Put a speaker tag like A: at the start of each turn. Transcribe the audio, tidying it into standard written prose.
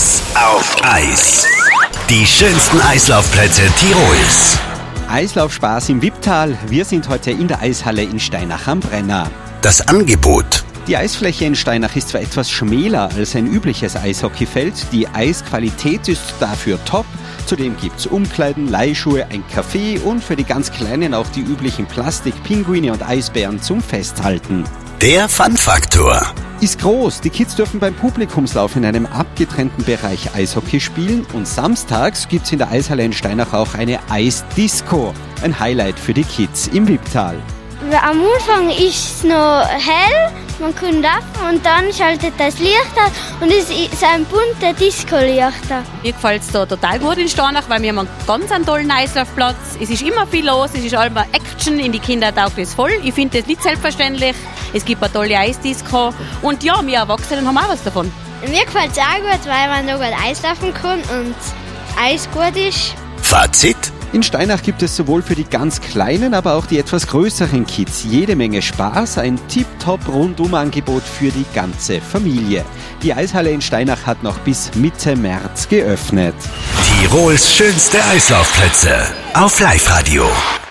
A: Eis auf Eis. Die schönsten Eislaufplätze Tirols.
B: Eislaufspaß im Wipptal. Wir sind heute in der Eishalle in Steinach am Brenner.
A: Das Angebot.
B: Die Eisfläche in Steinach ist zwar etwas schmäler als ein übliches Eishockeyfeld, die Eisqualität ist dafür top. Zudem gibt's Umkleiden, Leihschuhe, ein Café und für die ganz Kleinen auch die üblichen Plastikpinguine und Eisbären zum Festhalten.
A: Der Fun-Faktor.
B: Ist groß. Die Kids dürfen beim Publikumslauf in einem abgetrennten Bereich Eishockey spielen und samstags gibt's in der Eishalle in Steinach auch eine Eisdisco. Ein Highlight für die Kids im Wipptal.
C: Am Anfang ist es noch hell, man kann laufen und dann schaltet das Licht an und es ist ein bunter Disco-Licht.
D: Mir gefällt es hier total gut in Steinach, weil wir haben einen ganz tollen Eislaufplatz. Es ist immer viel los, es ist immer Action, in die Kinder taugt es voll. Ich finde das nicht selbstverständlich. Es gibt eine tolle Eisdisco und ja, wir Erwachsenen haben auch was davon.
C: Mir gefällt es auch gut, weil man da gut Eislaufen kann und das Eis gut ist.
A: Fazit.
B: In Steinach gibt es sowohl für die ganz kleinen, aber auch die etwas größeren Kids jede Menge Spaß, ein Tip-Top-Rundum-Angebot für die ganze Familie. Die Eishalle in Steinach hat noch bis Mitte März geöffnet.
A: Tirols schönste Eislaufplätze auf Live-Radio.